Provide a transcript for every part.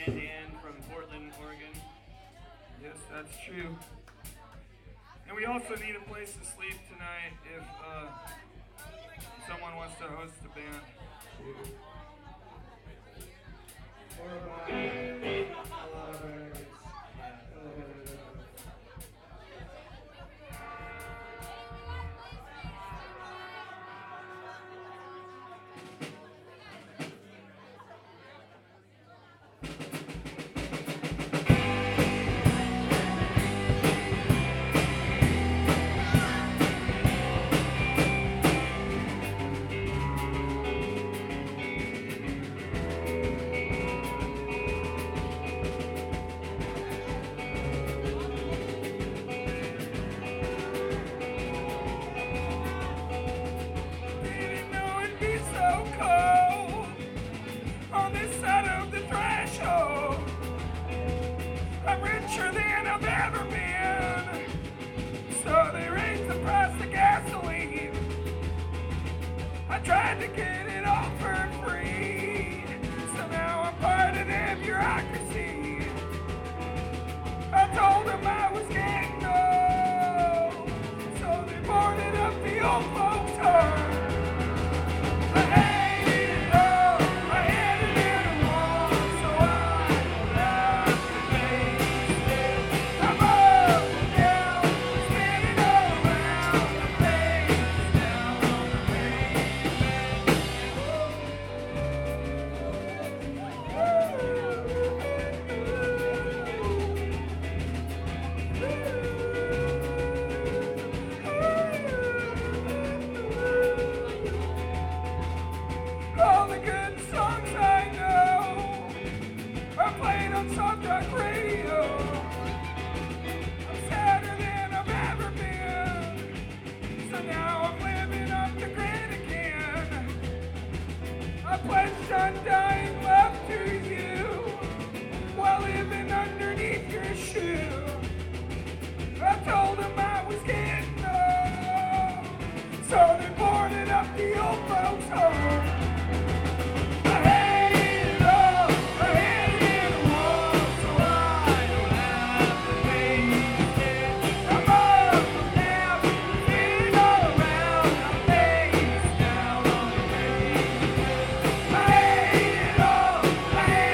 man Dan from Portland, Oregon. Yes, that's true. And we also need a place to sleep tonight if someone wants to host the band. Tried to get it all for free, so now I'm part of their bureaucracy. I told them I was getting old, so they boarded up the old folks' home. I hated it all, I had it in a wall, so I don't have to face it. I'm up and down, spinning all around the place, down on the pavement. All the good songs I know are played on soft rock radio. I'm sadder than I've ever been, so now I'm living off the grid again. I pledged undying love to you while living underneath your shoe. I told them I was getting old, so they boarded up the old folks' home. I hate it all, I hate it in a wall, so I don't have to face it. I'm up and down, spinning all around, I'm face down on the pavement. I hate it all, I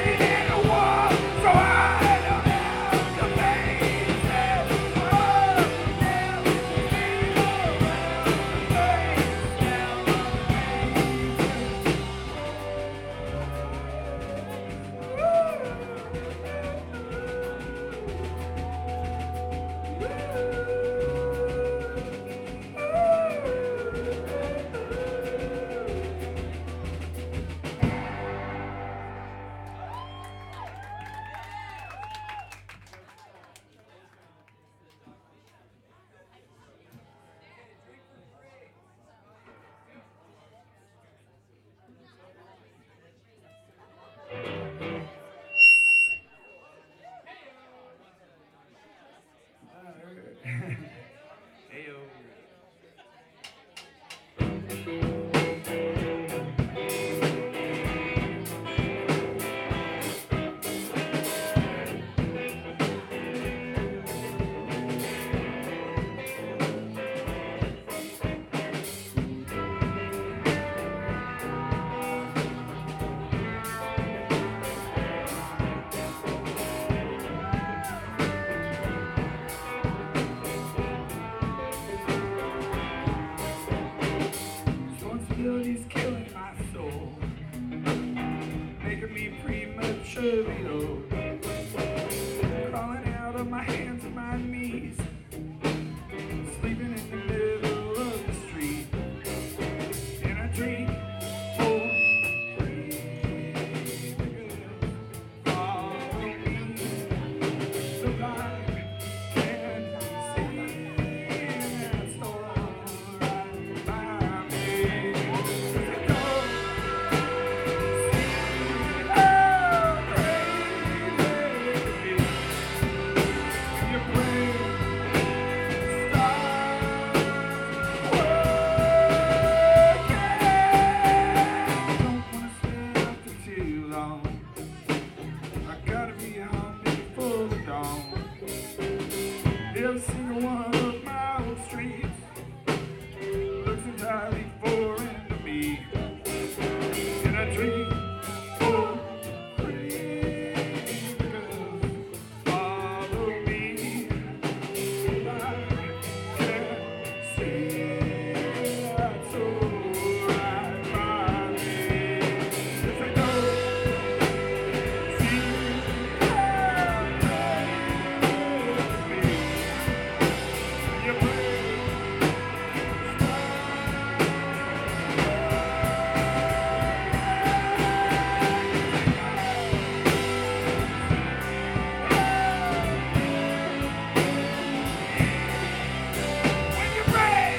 every single one of my old streets looks entirely foreign to me. And I dream for free because follow me. I can't see that's alright by me. If I don't see how me, you pray. When you pray.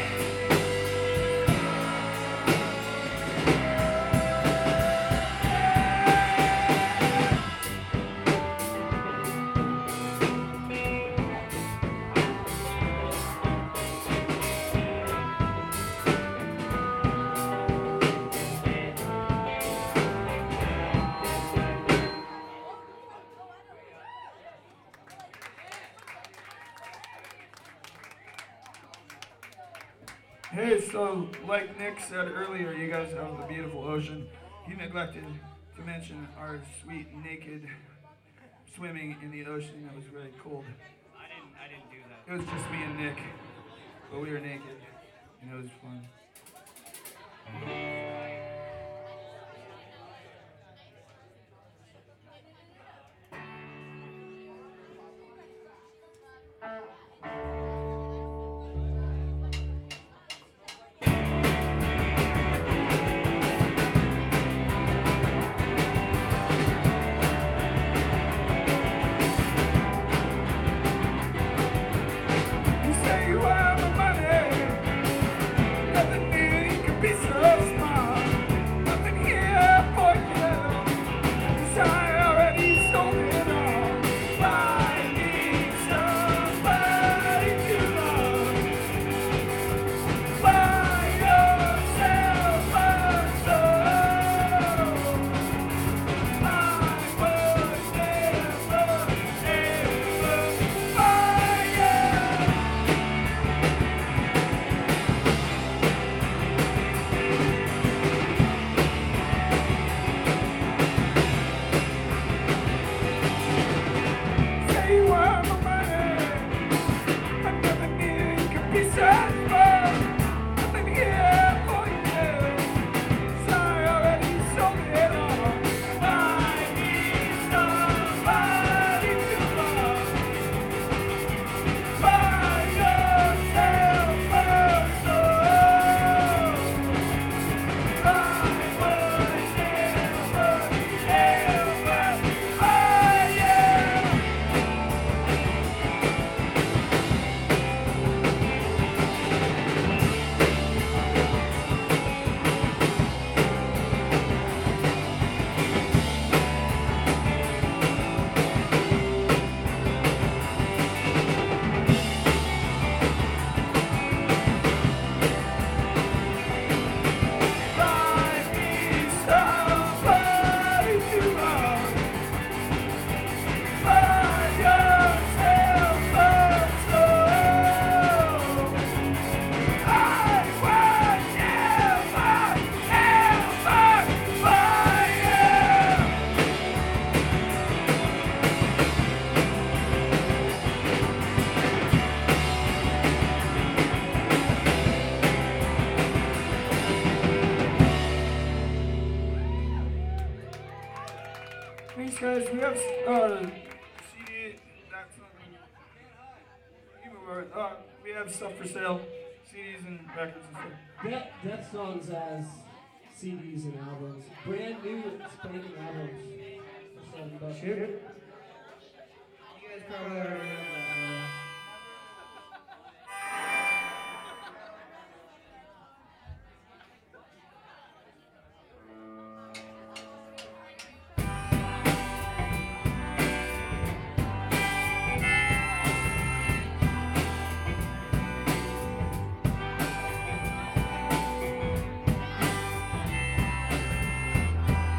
Hey, so like Nick said earlier, you guys have the beautiful ocean. He neglected to mention our sweet naked swimming in the ocean. That was really cold. I didn't do that. It was just me and Nick, but we were naked, and it was fun. You say you have the money, nothing new, you can be so smart. Nothing here for you, 'cause I already sold it all. I need somebody to love. Buy yourself a soul. I would never, ever buy you. Say you want my money, but nothing here can be satisfied. Nothing here for you, 'cause I already sold it all. I need somebody to love. Buy yourself a soul. I would never, ever buy you. I need somebody to love. Buy yourself a soul. I would never, ever buy you. Thanks, guys. We have CD. That's we have stuff for sale, CDs and records and stuff. Death Songs has CDs and albums, brand new spanking albums for $7. Sure. You guys probably already know that.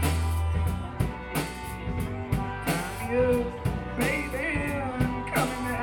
You, baby, I'm coming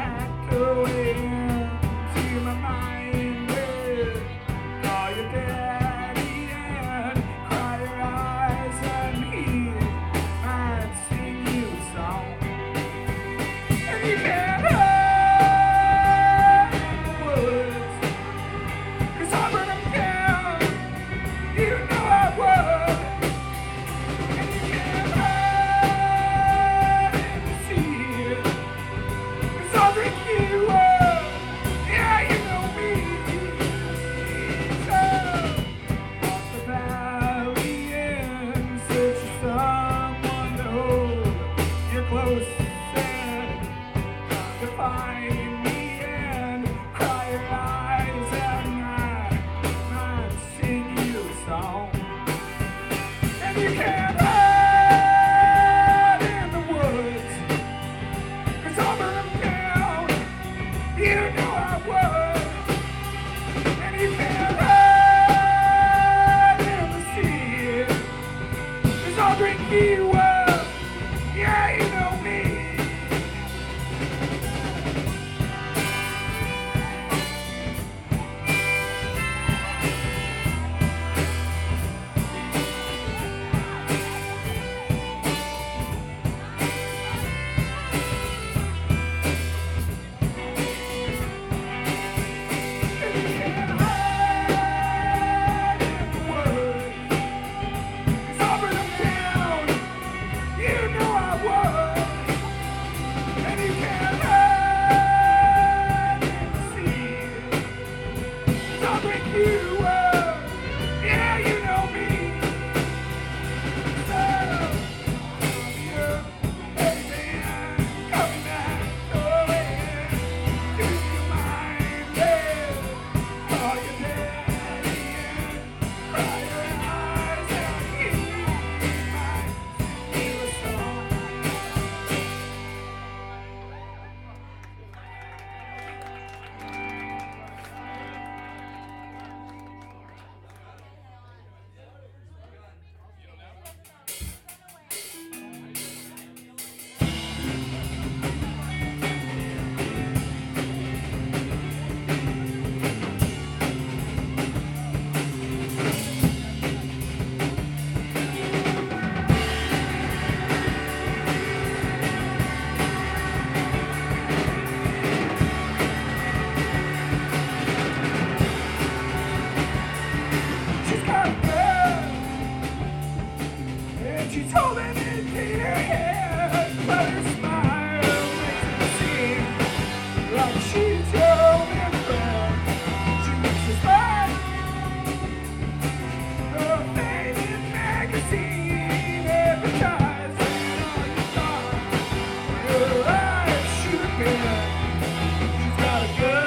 can't hide in the woods, 'cause I'll burn them down. You know I would. And you can't hide in the sea, 'cause I'll drink you up. Yeah, you know me. She's holding it in her hand, but her smile makes it seem like she's your only friend. She makes us laugh, her favorite magazine, advertising all you thought your life should have been. She's got a gun.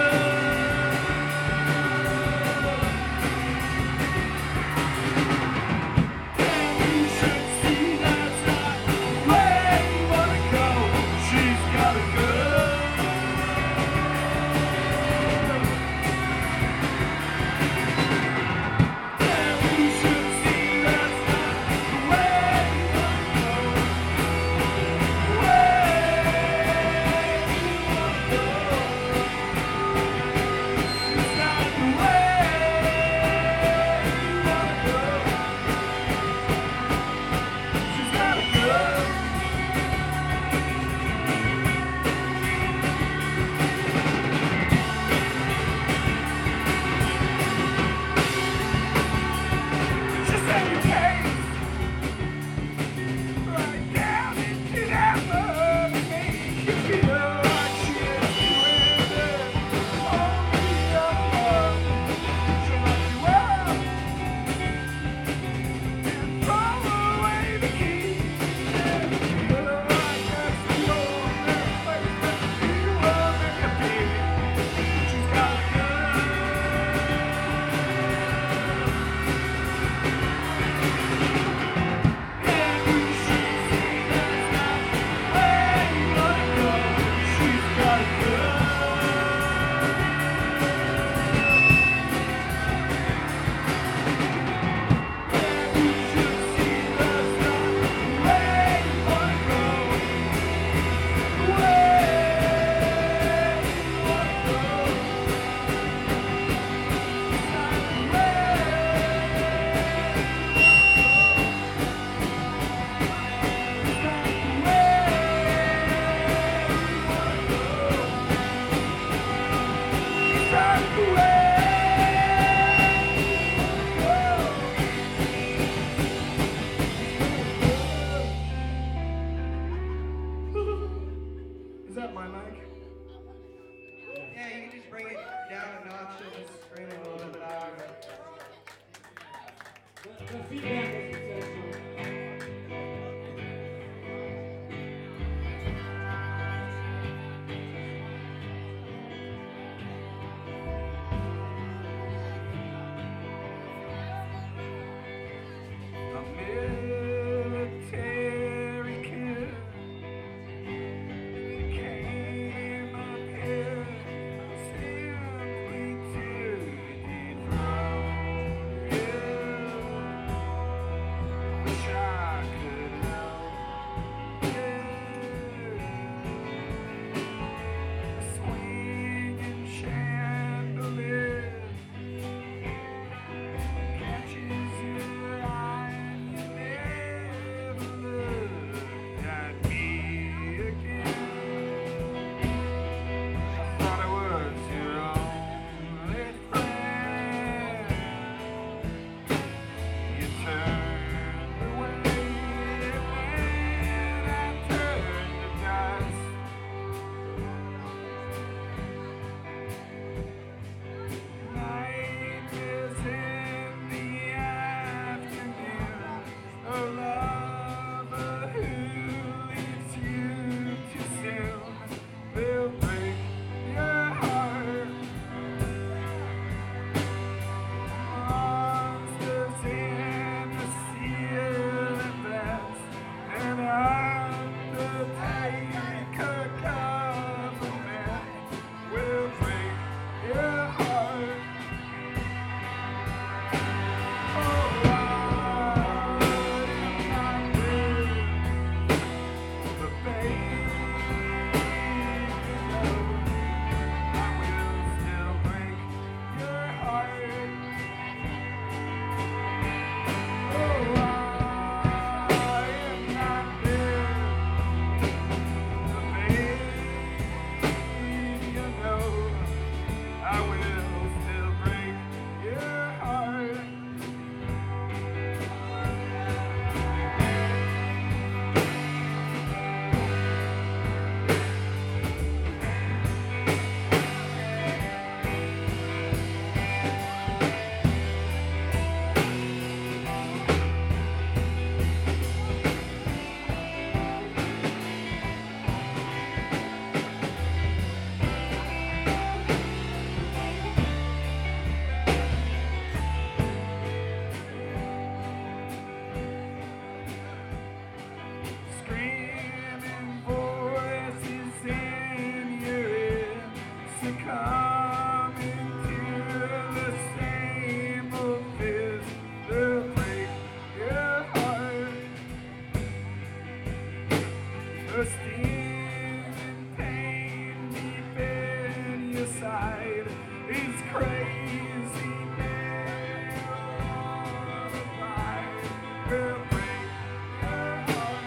just in pain deep in your side is crazy man on a ride will break your heart.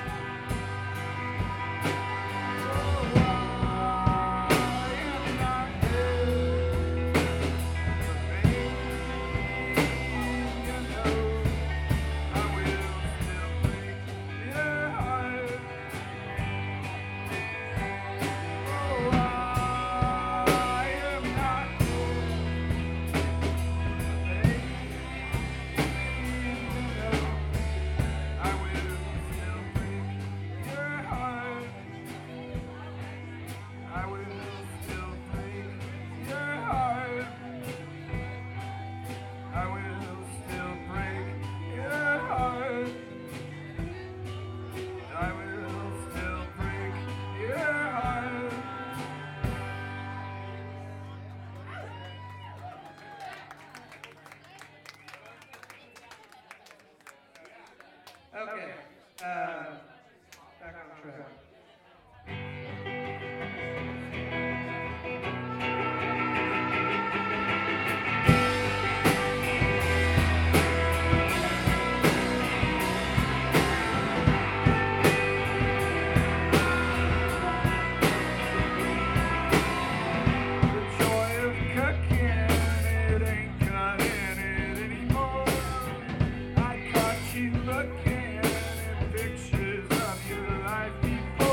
Oh, I am not dead, but maybe you know I will still break your heart. Oh, I am not dead, but maybe you know I will still break your heart. I will still break your heart. I will still break your heart. I will still break your heart. Okay, back on track. The joy of cooking, it ain't cutting it anymore. I caught you looking at pictures of your life before.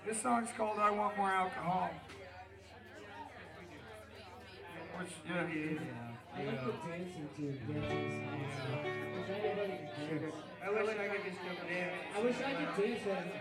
This song's called I Want More Alcohol. Which, yeah. I like the dancing too. Dancing songs. Wish everybody could dance. I wish I could just go dance. I wish I could dance right now.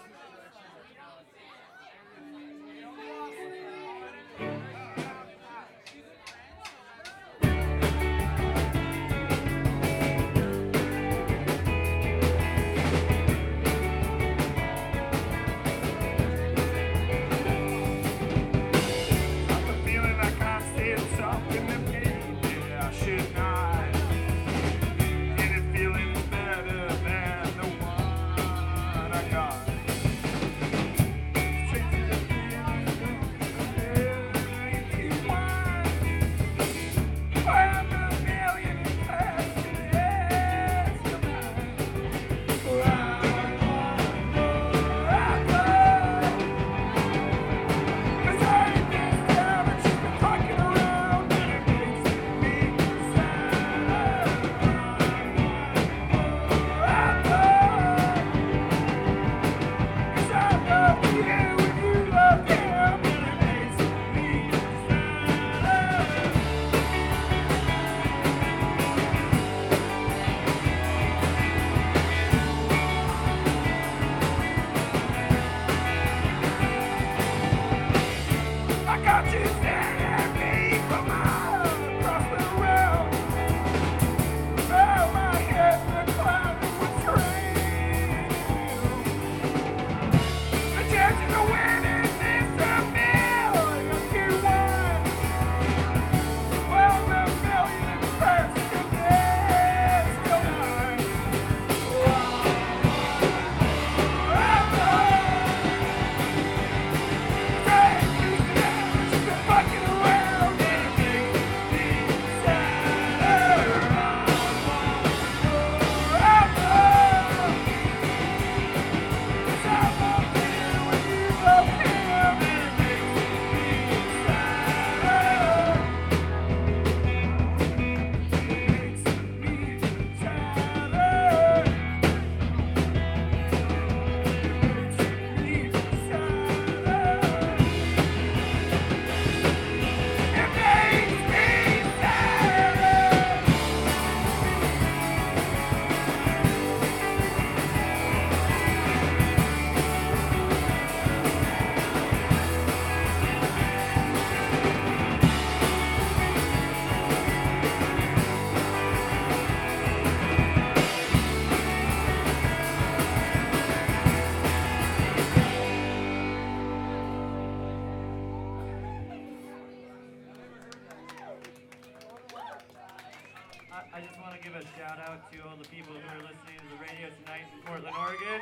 I just want to give a shout out to all the people who are listening to the radio tonight in Portland, Oregon.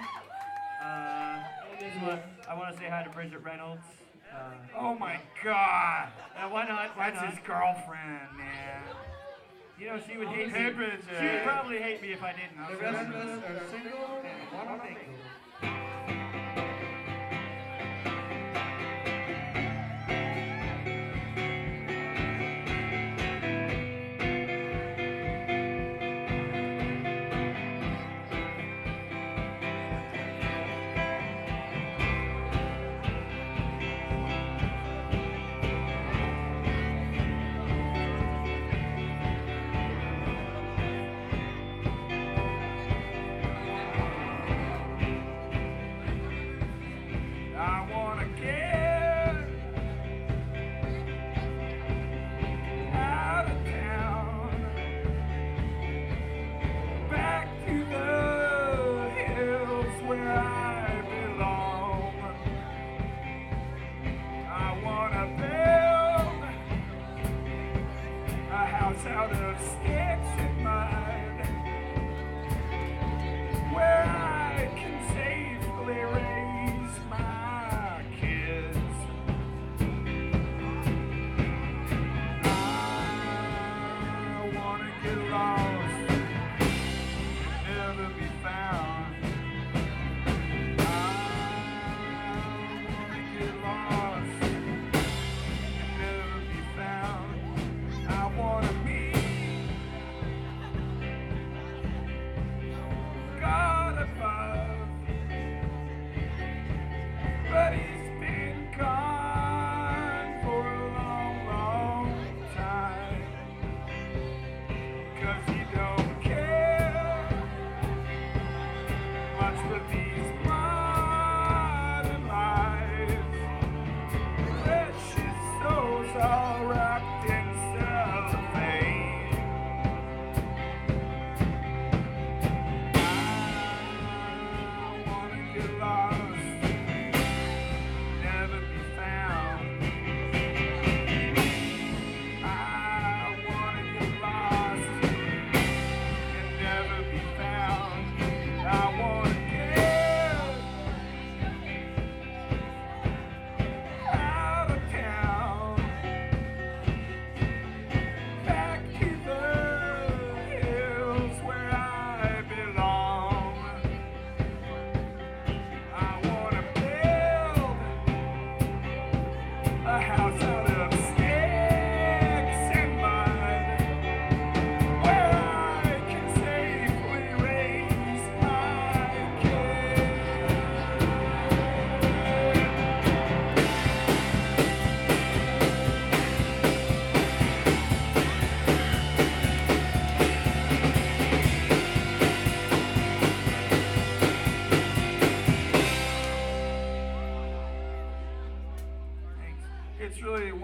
I want to say hi to Bridget Reynolds. Oh my God! Why not? Why That's not? his girlfriend, man. You know, she would hate Hey, me. Bridget. She would probably hate me if I didn't. The rest of us are single and one single.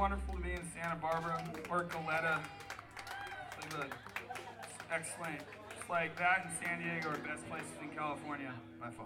wonderful to be in Santa Barbara or Goleta. Excellent. It's like that and San Diego are best places in California by far.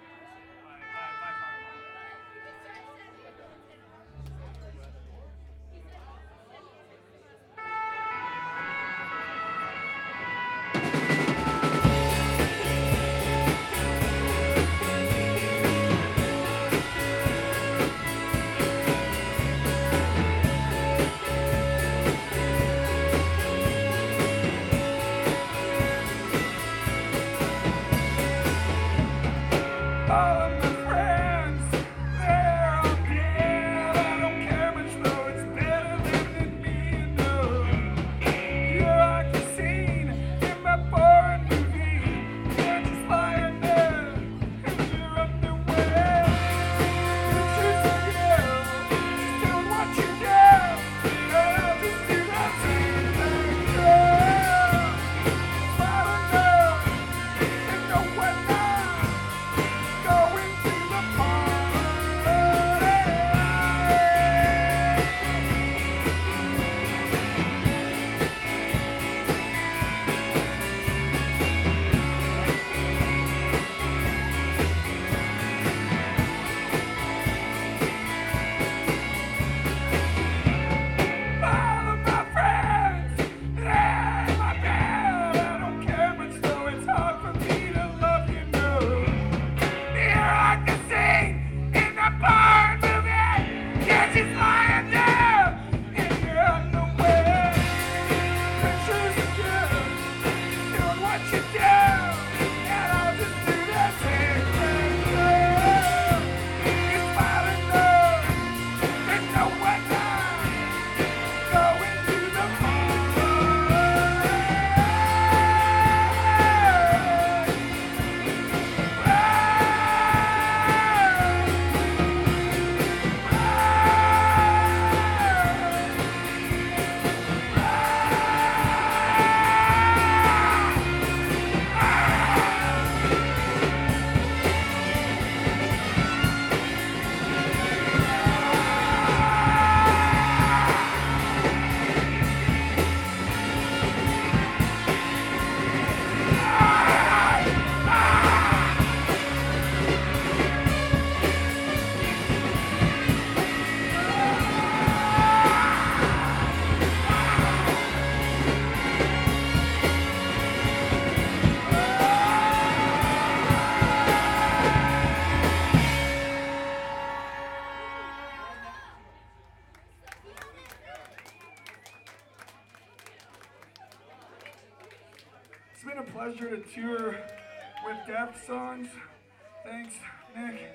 It's been a pleasure to tour with Def Songs. Thanks, Nick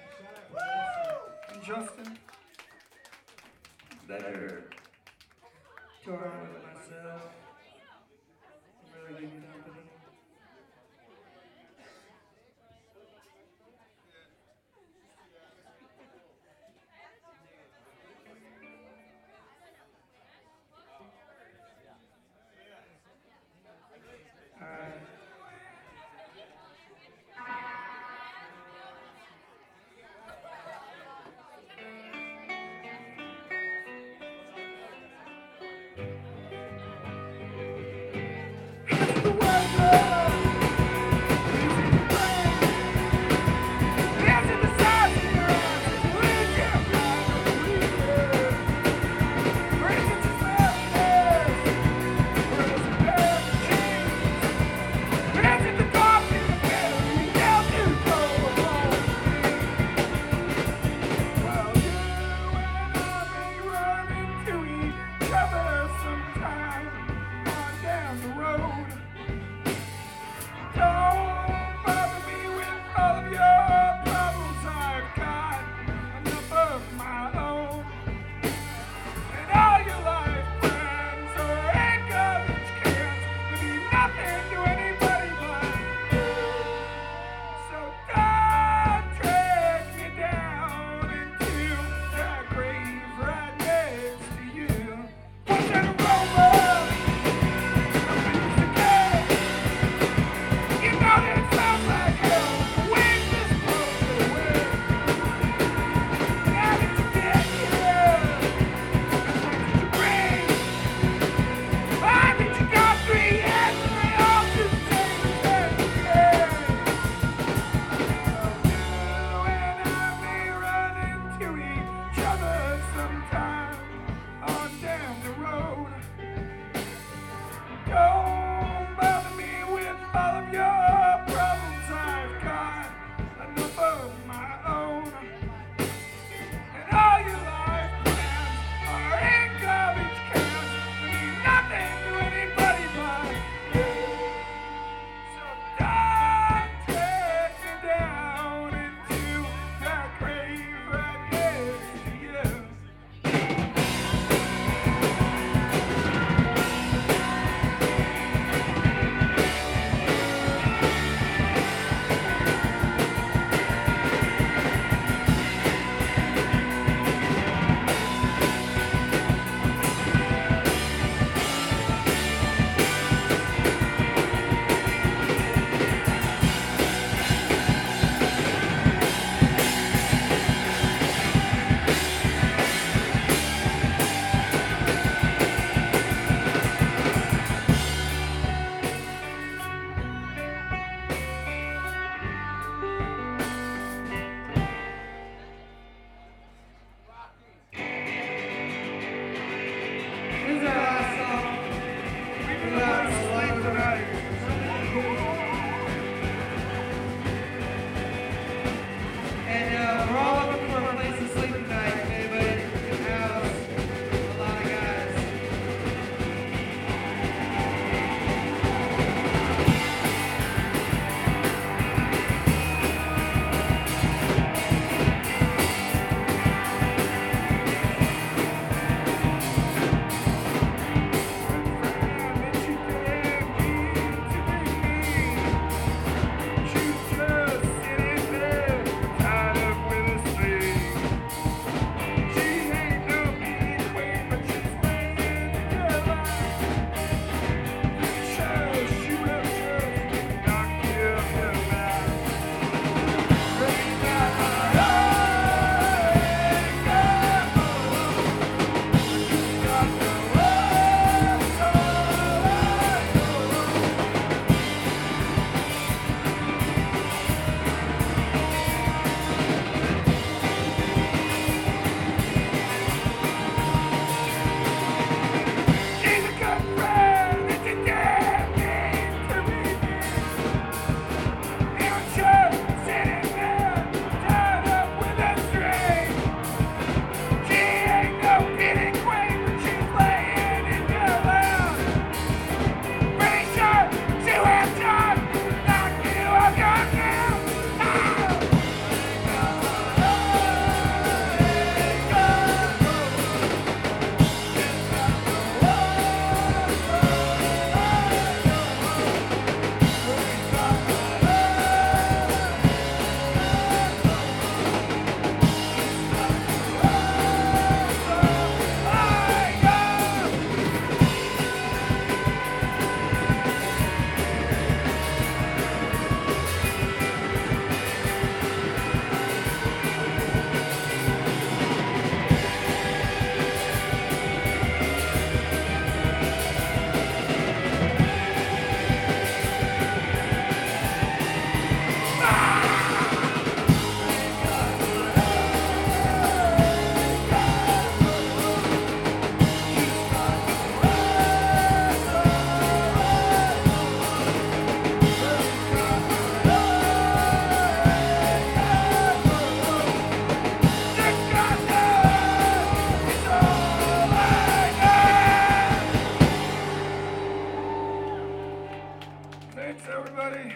and Justin. Better touring with myself. Really good company. The world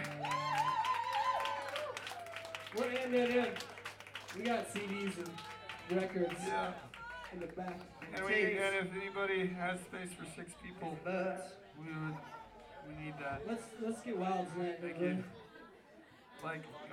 We're handing it in. We got CDs and records Yeah. in the back. And if anybody has space for 6 people, we need that. Let's get wild tonight. Thank everybody. you. Like